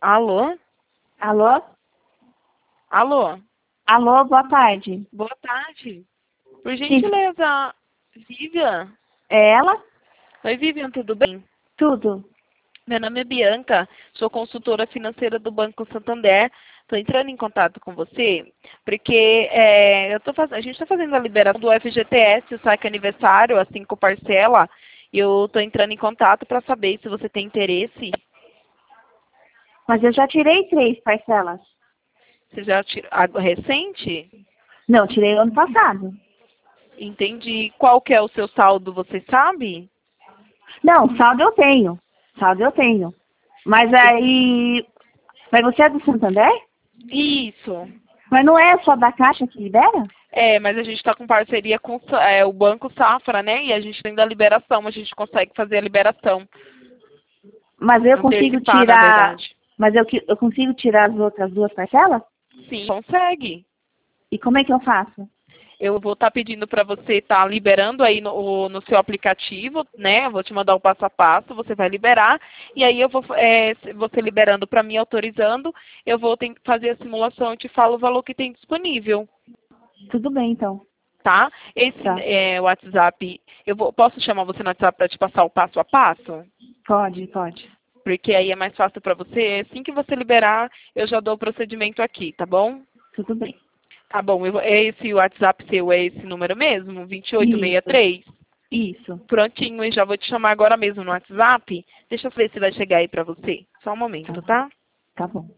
Alô? Alô? Alô? Alô, boa tarde. Boa tarde. Por Sim, gentileza, Vivian? é ela? Oi, Vivian, tudo bem? Tudo. Meu nome é Bianca, sou consultora financeira do Banco Santander. Estou entrando em contato com você porque a gente está fazendo a liberação do FGTS, o saque aniversário, a 5 parcela, e eu estou entrando em contato para saber se você tem interesse. Mas eu já tirei 3 parcelas. Você já tirou recente? Não, tirei ano passado. Entendi. Qual que é o seu saldo, você sabe? Não, saldo eu tenho. Saldo eu tenho. Mas aí... Mas você é do Santander? Isso. Mas não é só da Caixa que libera? É, mas a gente está com parceria com o Banco Safra, né? E a gente tem da liberação, a gente consegue fazer a liberação Mas eu consigo antecipar, na tirar... verdade. Mas eu consigo tirar as outras 2 parcelas? Sim, consegue. E como é que eu faço? Eu vou estar pedindo para você estar liberando aí no seu aplicativo, né? Eu vou te mandar o passo a passo, você vai liberar. E aí eu vou, você liberando para mim, autorizando, eu vou fazer a simulação e te falo o valor que tem disponível. Tudo bem, então. Tá? Esse Tá. WhatsApp, posso chamar você no WhatsApp para te passar o passo a passo? Pode, pode. Porque aí é mais fácil para você. Assim que você liberar, eu já dou o procedimento aqui, tá bom? Tudo bem. Tá bom, é esse WhatsApp seu, é esse número mesmo? Isso. 2863? Isso. Prontinho, e já vou te chamar agora mesmo no WhatsApp. Deixa eu ver se vai chegar aí para você. Só um Tá, momento, tá? tá bom.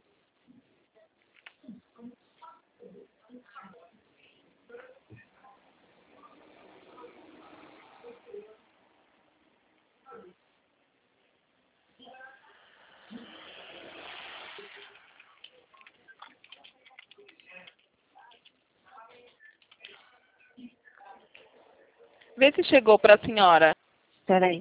Vê se chegou para a senhora. Espera aí.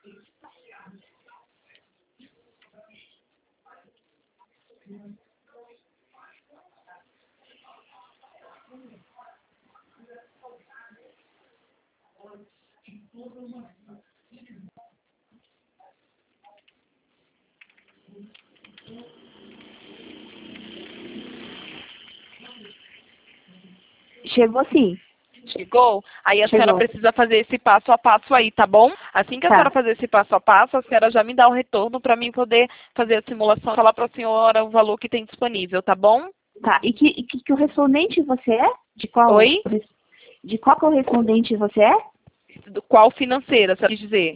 Chegou sim. Chegou? Aí a senhora Chegou. precisa fazer esse passo a passo aí, tá bom? Assim que a senhora Tá, fazer esse passo a passo, a senhora já me dá o retorno para mim poder fazer a simulação e falar para a senhora o valor que tem disponível, tá bom? tá. E que correspondente você é? Oi? De qual correspondente você é? Qual financeira, você quer dizer?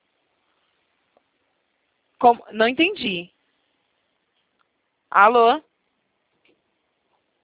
Não entendi. Alô?